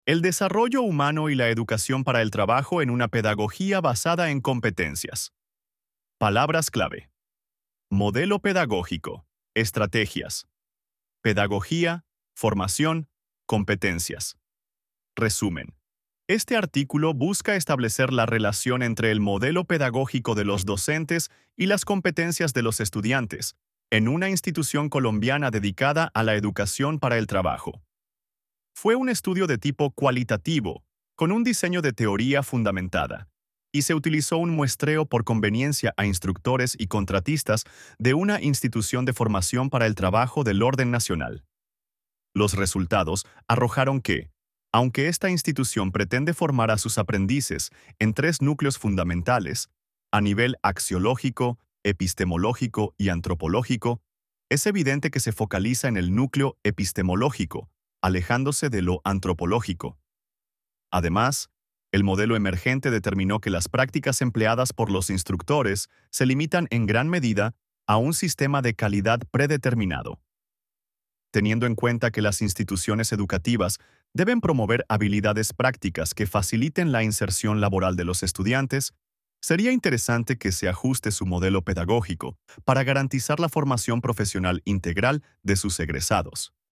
El desarrollo humano y la educación para el trabajo en una pedagogía basada en competencias. Palabras clave. Modelo pedagógico. Estrategias. Pedagogía, formación, competencias. Resumen. Este artículo busca establecer la relación entre el modelo pedagógico de los docentes y las competencias de los estudiantes, en una institución colombiana dedicada a la educación para el trabajo. Fue un estudio de tipo cualitativo, con un diseño de teoría fundamentada, y se utilizó un muestreo por conveniencia a instructores y contratistas de una institución de formación para el trabajo del orden nacional. Los resultados arrojaron que, aunque esta institución pretende formar a sus aprendices en tres núcleos fundamentales, a nivel axiológico, epistemológico y antropológico, es evidente que se focaliza en el núcleo epistemológico, alejándose de lo antropológico. Además, el modelo emergente determinó que las prácticas empleadas por los instructores se limitan en gran medida a un sistema de calidad predeterminado. Teniendo en cuenta que las instituciones educativas deben promover habilidades prácticas que faciliten la inserción laboral de los estudiantes, sería interesante que se ajuste su modelo pedagógico para garantizar la formación profesional integral de sus egresados.